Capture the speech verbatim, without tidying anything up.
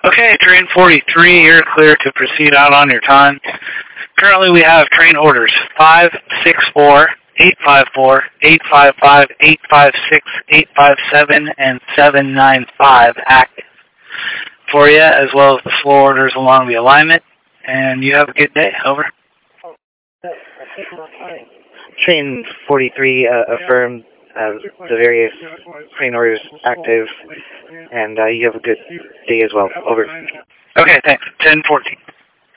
Okay, train forty-three, you're clear to proceed out on your time. Currently we have train orders five six four, eight five four, eight five five, eight five six, eight five seven, and seven nine five active for you, as well as the floor orders along the alignment. And you have a good day. Over. Train forty-three uh, affirmed uh, the various train orders active, and uh, you have a good day as well. Over. Okay, thanks. ten fourteen.